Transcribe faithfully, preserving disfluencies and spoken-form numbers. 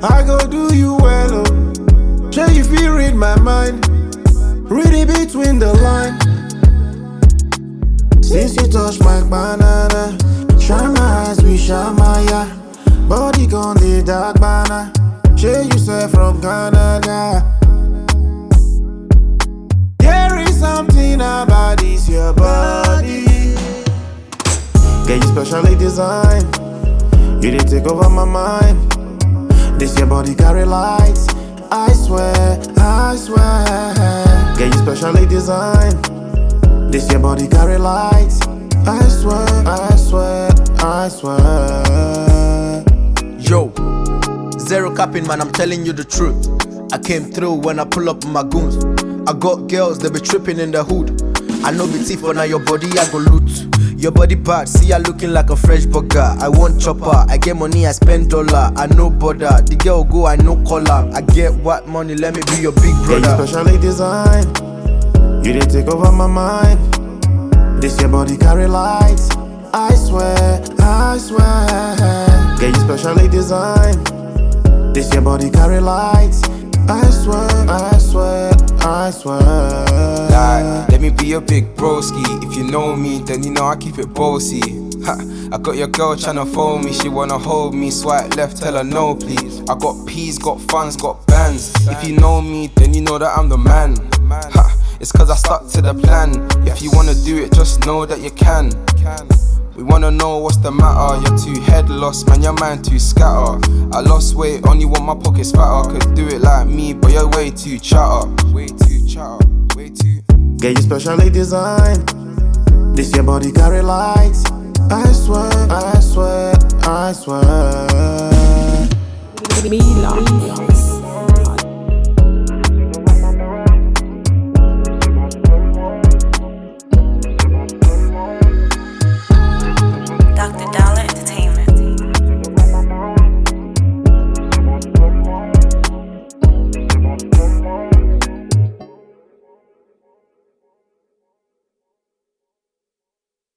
I go do you well, oh. Sure you feel read my mind, read it between the line. Since you touch my banana, shine my eyes, we shine my eye. Body gone the dark banana. Sure you say from Canada. There is something about this your body. Get you specially designed. You did take over my mind. This your body carry lights. I swear, I swear. Get you specially designed. This your body carry lights. I swear, I swear, I swear. Yo, zero capping, man, I'm telling you the truth. I came through when I pull up with my goons. I got girls, they be tripping in the hood. I know be thief, but now your body I go loot. Your body bad, see ya looking like a fresh burger. I want chopper, I get money, I spend dollar. I no bother, the girl go, I no collar. I get what money, let me be your big brother. Yeah, you specially designed. You did take over my mind. This your body carry lights. I swear, I swear. Yeah, you specially designed. This your body carry lights. I swear, I swear, I swear. Like, let me be your big broski. If you know me, then you know I keep it bossy. Ha, I got your girl tryna phone me. She wanna hold me, swipe left, tell her no please. I got peas, got funds, got bands. If you know me, then you know that I'm the man. Ha, it's cause I stuck to the plan. If you wanna do it, just know that you can. We wanna know what's the matter. You're too head lost, man, your mind too scatter. I lost weight, only want my pockets fatter. Could do it like me, but you're way too chatter. Way too chatter, way too. Get you specially designed. This your body carry lights. I swear, I swear, I swear. Mila.